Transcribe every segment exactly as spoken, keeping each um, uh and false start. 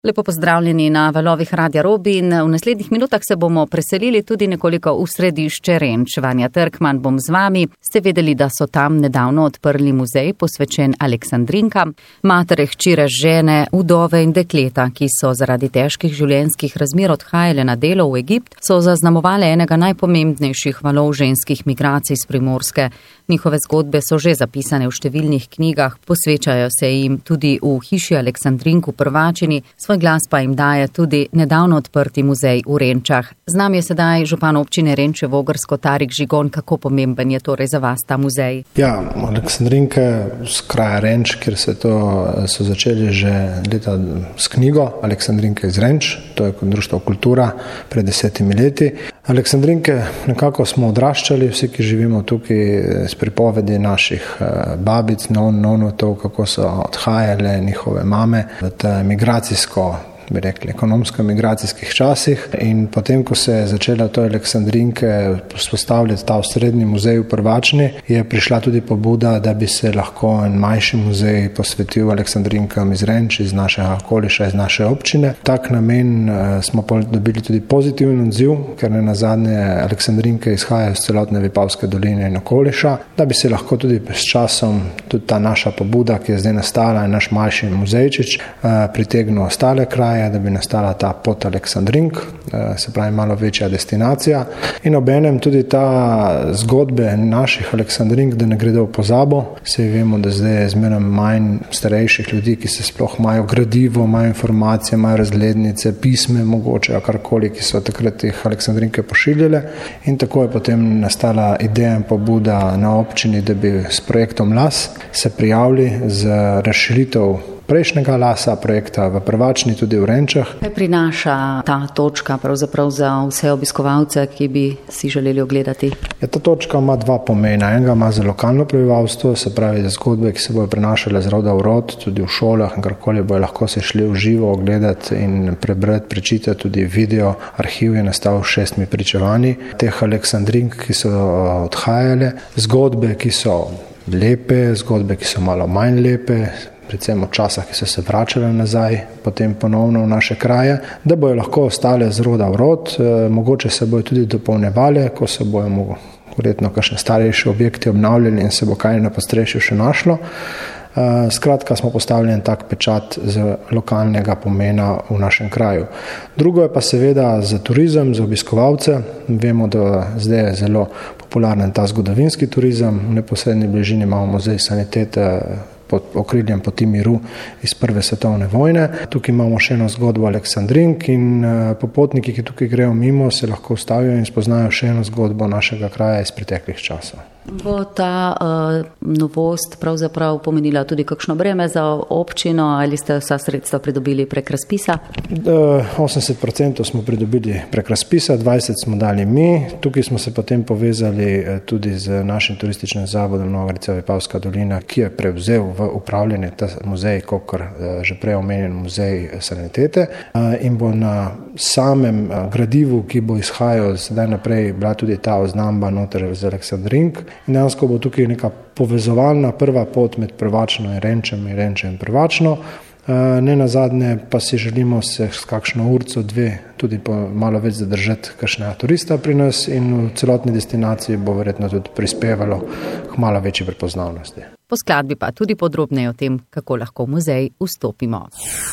Lepo pozdravljeni na valovih Radia Robin. V naslednjih minutah se bomo preselili tudi nekoliko v središče Renč. Vanja Trkman bom z vami. Ste vedeli, da so tam nedavno odprli muzej posvečen Aleksandrinkam, matere, hčire, žene, vdove in dekleta, ki so zaradi težkih življenjskih razmer odhajale na delo v Egipt, so zaznamovale enega najpomembnejših valov ženskih migracij s Primorske. Njihove zgodbe so že zapisane v številnih knjigah, posvečajo se jim tudi v hiši Aleksandrink v Prvačini, svoj glas pa jim daje tudi nedavno odprti muzej v Renčah. Z nami je sedaj župan občine Renče Vogrsko Tarik Žigon. Kako pomemben je torej za vas ta muzej? Ja, Aleksandrinke z kraja Renč, kjer se to so začeli že leta s knjigo Aleksandrinke iz Renč, to je kot društvo Kultura pred desetimi leti. Aleksandrinke nekako smo odraščali, vsi, ki živimo tukaj, s pripovedi naših babic, non, nonotov, kako so odhajale njihove mame v ta migracijsko, bi rekli, ekonomsko-migracijskih časih. In potem, ko se je začela to Aleksandrinke vzpostavljati ta osrednji muzej v Prvačni, je prišla tudi pobuda, da bi se lahko en manjši muzej posvetil Aleksandrinkam iz Renč, iz našega okoliša, iz naše občine. Tak namen smo dobili tudi pozitiven odziv, ker ne nazadnje Aleksandrinke izhajajo iz celotne Vipavske doline in okoliša, da bi se lahko tudi s časom tudi ta naša pobuda, ki je zdaj nastala, naš manjši muzejčič, pritegnil ostale kraje, da bi nastala ta pot Aleksandrink, se pravi malo večja destinacija. In obenem tudi ta zgodbe naših Aleksandrink, da ne gredo v pozabo. Saj vemo, da zdaj je zmeraj manj starejših ljudi, ki se sploh imajo gradivo, imajo informacije, imajo razglednice, pisme mogoče, karkoli, ki so takrat teh Aleksandrinke pošiljale. In tako je potem nastala ideja in pobuda na občini, da bi s projektom L A S se prijavili za razširitev prejšnjega lasa projekta v Prvačni, tudi v Renčah. Kaj prinaša ta točka pravzaprav za vse obiskovalce, ki bi si želeli ogledati? Ja, ta točka ima dva pomena. Enega ima za lokalno prebivalstvo, se pravi za zgodbe, ki se bojo prenašale z roda v rod, tudi v šolah in karkoli bojo lahko se šli v živo ogledati in prebrati, prečitati. Tudi video arhiv je nastal s šestimi pričevanji teh Aleksandrink, ki so odhajale. Zgodbe, ki so lepe, zgodbe, ki so malo manj lepe, predvsem v časah, ki so se vračale nazaj, potem ponovno v naše kraje, da bojo lahko ostale z roda v rod, mogoče se bojo tudi dopolnjevale, ko se bojo verjetno kakšne starejše objekti obnavljali in se bo kaj na podstrešju še našlo. Skratka, smo postavili en tak pečat z lokalnega pomena v našem kraju. Drugo je pa seveda za turizem, za obiskovalce. Vemo, da zdaj je zelo popularen ta zgodovinski turizem. V neposredni bližini imamo muzej sanitete pod okriljem Poti miru iz prve svetovne vojne. Tukaj imamo še eno zgodbo Aleksandrink in popotniki, ki tukaj grejo mimo, se lahko ustavijo in spoznajo še eno zgodbo našega kraja iz preteklih časov. Bo ta uh, novost pravzaprav pomenila tudi kakšno breme za občino ali ste vsa sredstva pridobili prek razpisa? osemdeset procentov smo pridobili prek razpisa, dvajset smo dali mi. Tukaj smo se potem povezali tudi z našim turističnim zavodom Nova Gorica Vipavska dolina, ki je prevzel v upravljanje ta muzej, kakor že prej omenjen muzej sanitete, in bo na samem gradivu, ki bo izhajal sedaj naprej, bila tudi ta oznamba noter z Aleksandrink. In dejansko bo tukaj neka povezovalna prva pot med Prvačno in Renčem in Renčem in Prvačno. Ne nazadnje pa si želimo se s kakšno urco, dve, tudi malo več zadržati kakšnega turista pri nas in v celotni destinaciji bo verjetno tudi prispevalo k malo večji prepoznavnosti. Po skladbi pa tudi podrobneje o tem, kako lahko v muzej vstopimo.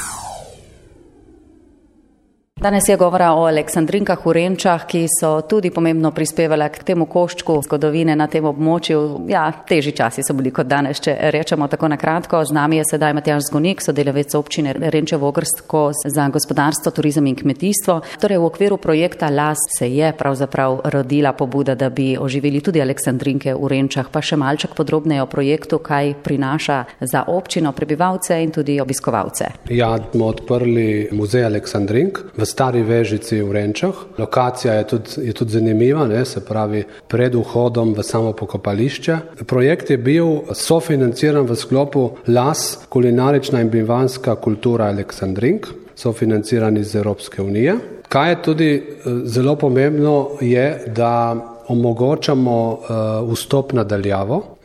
Danes je govora o Aleksandrinkah v Renčah, ki so tudi pomembno prispevale k temu koščku zgodovine na tem območju. Ja, težji časi so bili kot danes, če rečemo tako na kratko. Z nami je sedaj Matjaž Zgonik, sodelavec občine Renče Vogrsko za gospodarstvo, turizem in kmetijstvo. Torej v okviru projekta L A S se je pravzaprav rodila pobuda, da bi oživili tudi Aleksandrinke v Renčah. Pa še malček podrobneje o projektu, kaj prinaša za občino, prebivalce in tudi obiskovalce. Ja, smo odprli muzej Aleksandrink v Stari Vežici v Renčah. Lokacija je tudi, je tudi zanimiva, ne, se pravi pred vhodom v samo pokopališče. Projekt je bil sofinanciran v sklopu L A S, kulinarična in bivanska kultura Aleksandrink, sofinanciran iz Evropske unije. Kaj je tudi zelo pomembno je, da omogočamo uh, vstop na daljavo.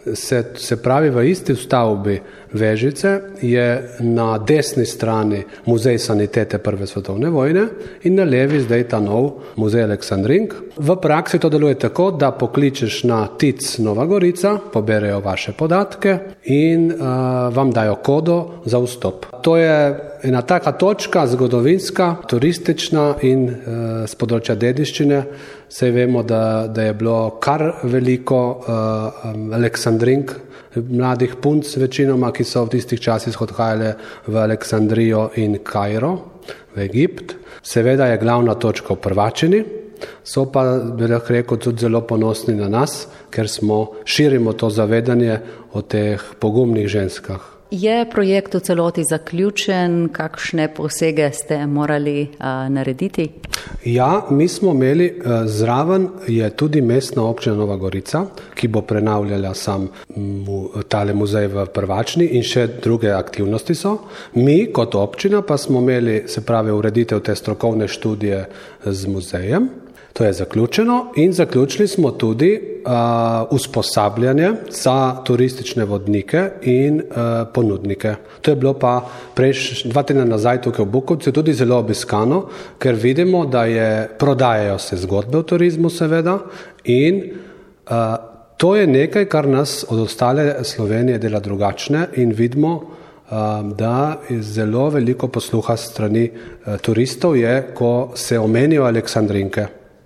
Se, se pravi, v isti stavbi Vežice je na desni strani muzej sanitete prve svetovne vojne in na levi zdaj ta nov muzej Aleksandrink. V praksi to deluje tako, da pokličeš na T I C Nova Gorica, poberejo vaše podatke in uh, vam dajo kodo za vstop. To je ena taka točka, zgodovinska, turistična in uh, z področja dediščine. Saj vemo, da, da je bilo kar veliko uh, Aleksandrink, mladih punc večinoma, ki so v tistih časih odhajale v Aleksandrijo in Kairo, v Egipt. Seveda je glavna točka v Prvačini, so pa, bi lahko rekel, tudi zelo ponosni na nas, ker smo širimo to zavedanje o teh pogumnih ženskah. Je projekt v celoti zaključen? Kakšne posege ste morali uh, narediti? Ja, mi smo imeli, uh, zraven je tudi mestna občina Nova Gorica, ki bo prenavljala sam mu, tale muzej v Prvačni in še druge aktivnosti so. Mi kot občina pa smo imeli, se pravi, ureditev te strokovne študije z muzejem. To je zaključeno in zaključili smo tudi uh, usposabljanje za turistične vodnike in uh, ponudnike. To je bilo pa prejš, dva tedna nazaj tukaj v Bukovcu tudi zelo obiskano, ker vidimo, da je, prodajajo se zgodbe o turizmu seveda in uh, to je nekaj, kar nas od ostale Slovenije dela drugačne in vidimo, uh, da je zelo veliko posluha strani uh, turistov je, ko se omenijo Aleksandrinke.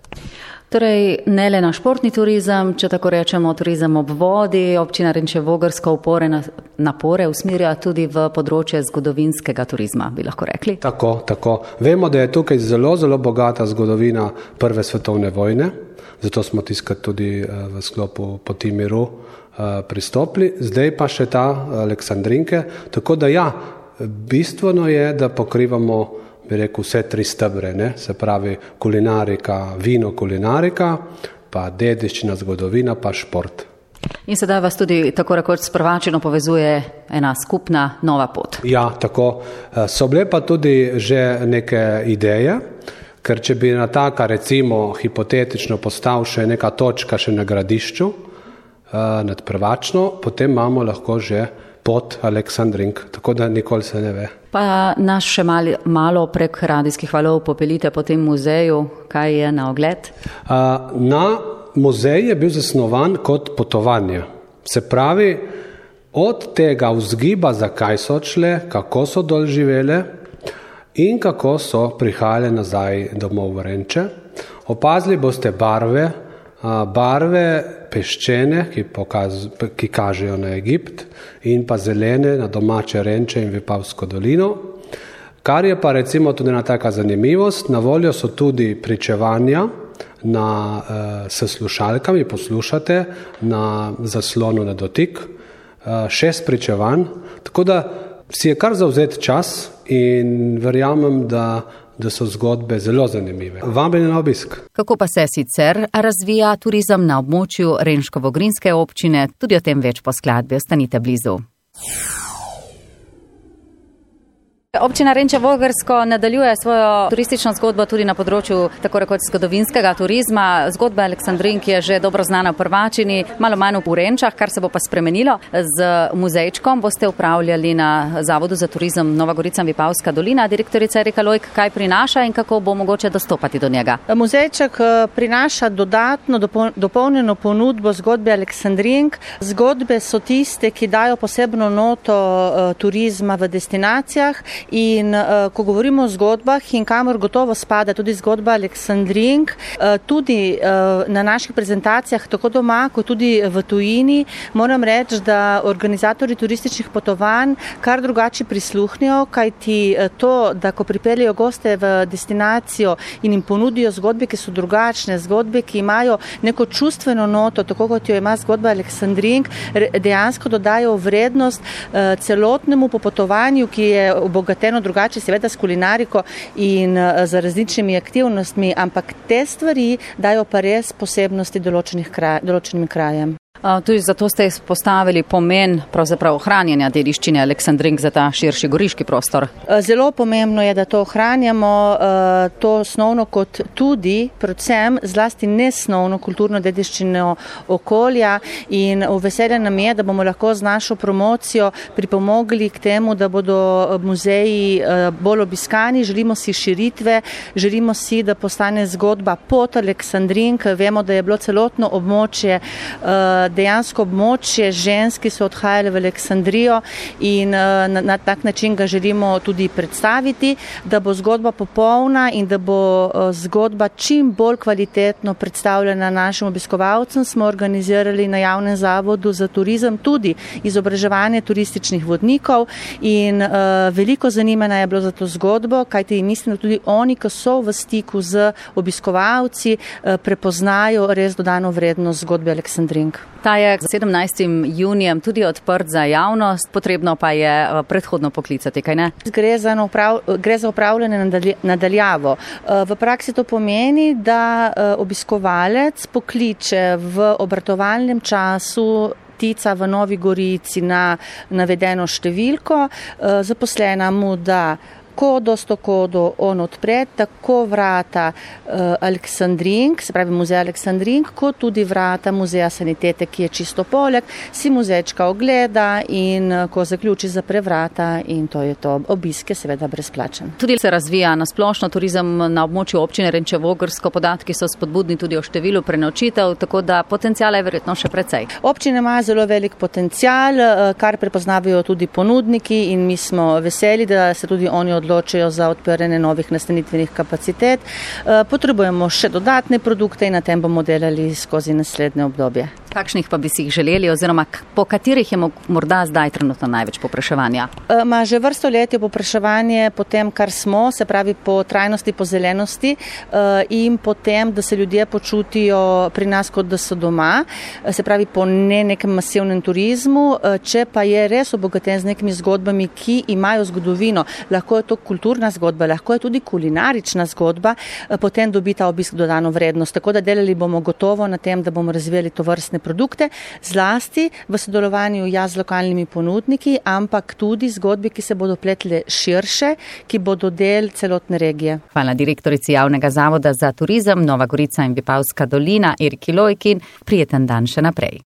Torej, ne le na športni turizem, če tako rečemo, turizem ob vodi, občina Renče-Vogrsko upore na, napore usmerja tudi v področje zgodovinskega turizma, bi lahko rekli. Tako, tako. Vemo, da je tukaj zelo, zelo bogata zgodovina prve svetovne vojne, zato smo tiskali tudi v sklopu Poti miru pristopili. Zdaj pa še ta Aleksandrinke, tako da ja, bistveno je, da pokrivamo bi rekel, vse tri stebre, ne? Se pravi kulinarika, vino kulinarika, pa dediščina, zgodovina, pa šport. In sedaj vas tudi tako rekoč s Prvačino povezuje ena skupna nova pot. Ja, tako. So bile pa tudi že neke ideje, ker če bi na taka recimo hipotetično postal še neka točka še na Gradišču nad Prvačno, potem imamo lahko že pot Aleksandrink, tako da nikoli se ne ve. Pa nas še malo, malo prek radijskih valov popelite po tem muzeju, kaj je na ogled? Uh, na muzej je bil zasnovan kot potovanje. Se pravi, od tega vzgiba, zakaj so odšle, kako so dol živele in kako so prihajale nazaj domov v Renče. Opazili boste barve, uh, barve peščene, ki, pokaz, ki kažejo na Egipt in pa zelene na domače Renče in Vipavsko dolino. Kar je pa recimo tudi ena taka zanimivost, na voljo so tudi pričevanja na, uh, s slušalkami, poslušate na zaslonu na dotik, uh, šest pričevanj, tako da si je kar zavzet čas in verjamem, da da so zgodbe zelo zanimive. Vabljeni na obisk. Kako pa se sicer razvija turizem na območju Renško-Vogrinske občine? Tudi o tem več po skladbi, ostanite blizu. Občina Renče-Vogrsko nadaljuje svojo turistično zgodbo tudi na področju tako rekoč zgodovinskega turizma. Zgodba Aleksandrink je že dobro znana v Prvačini, malo manj v Renčah, kar se bo pa spremenilo. Z muzejčkom boste upravljali na Zavodu za turizem Nova Gorica in Vipavska dolina. Direktorica Erika Lojk, kaj prinaša in kako bo mogoče dostopati do njega? Muzejček prinaša dodatno dopolnjeno ponudbo zgodbe Aleksandrink. Zgodbe so tiste, ki dajo posebno noto turizma v destinacijah. In uh, ko govorimo o zgodbah in kamor gotovo spada tudi zgodba Aleksandrink, uh, tudi uh, na naših prezentacijah, tako doma, kot tudi v tujini, moram reči, da organizatorji turističnih potovanj kar drugače prisluhnijo, kajti to, da ko pripeljejo goste v destinacijo in jim ponudijo zgodbe, ki so drugačne, zgodbe, ki imajo neko čustveno noto, tako kot jo ima zgodba Aleksandrink, dejansko dodajo vrednost uh, celotnemu popotovanju, ki je obogateno drugače, seveda s kulinariko in z različnimi aktivnostmi, ampak te stvari dajo pa res posebnosti določenih kraj, določenim krajem. Tudi zato ste izpostavili pomen pravzaprav ohranjanja dediščine Aleksandrink za ta širši goriški prostor. Zelo pomembno je, da to ohranjamo, to osnovno kot tudi, predvsem zlasti nesnovno kulturno dediščino okolja in veselje nam je, da bomo lahko z našo promocijo pripomogli k temu, da bodo muzeji bolj obiskani. Želimo si širitve, želimo si, da postane zgodba pod Aleksandrink. Vemo, da je bilo celotno območje, dejansko območje žensk, ki so odhajale v Aleksandrijo in na, na tak način ga želimo tudi predstaviti, da bo zgodba popolna in da bo zgodba čim bolj kvalitetno predstavljena našim obiskovalcem. Smo organizirali na javnem zavodu za turizem tudi izobraževanje turističnih vodnikov in uh, veliko zanimanja je bilo za to zgodbo, kajti mislim, da tudi oni, ki so v stiku z obiskovalci, uh, prepoznajo res dodano vrednost zgodbe Aleksandrink. Ta je sedemnajstim junijem tudi odprt za javnost, potrebno pa je uh, predhodno poklicati, kaj ne? Gre za, uprav, gre za upravljanje nadaljavo. Uh, v praksi to pomeni, da uh, obiskovalec pokliče v obratovalnem času Tica v Novi Gorici na navedeno številko, zaposlena mu da kodo, sto kodo on odpre, tako vrata uh, Aleksandrink, se pravi muzej Aleksandrink, kot tudi vrata muzeja sanitete, ki je čisto poleg, si muzejčka ogleda in uh, ko zaključi zapre vrata in to je to. Obisk je seveda brezplačen. Tudi se razvija na splošno turizem na območju občine Renčevo-Ogrsko, podatki so spodbudni tudi o številu prenočitev, tako da potencijala je verjetno še precej. Občina ima zelo velik potencial, uh, kar prepoznavajo tudi ponudniki in mi smo veseli, da se tudi oni odločajo odločajo za odpiranje novih nastanitvenih kapacitet. Potrebujemo še dodatne produkte in na tem bomo delali skozi naslednje obdobje. Kakšnih pa bi si jih želeli oziroma po katerih je morda zdaj trenutno največ popraševanja? Ma že vrsto let je popraševanje po tem, kar smo, se pravi po trajnosti, po zelenosti in po tem, da se ljudje počutijo pri nas, kot da so doma, se pravi po ne nekem masivnem turizmu, če pa je res obogaten z nekimi zgodbami, ki imajo zgodovino, lahko je to kulturna zgodba, lahko je tudi kulinarična zgodba, potem dobi ta obisk dodano vrednost. Tako da delali bomo gotovo na tem, da bomo razvijali to vrstne produkte, zlasti v sodelovanju ja z lokalnimi ponudniki, ampak tudi zgodbi, ki se bodo pletle širše, ki bodo del celotne regije. Hvala direktorici Javnega zavoda za turizem Nova Gorica in Vipavska dolina Eriki Lojkin. Prijeten dan še naprej.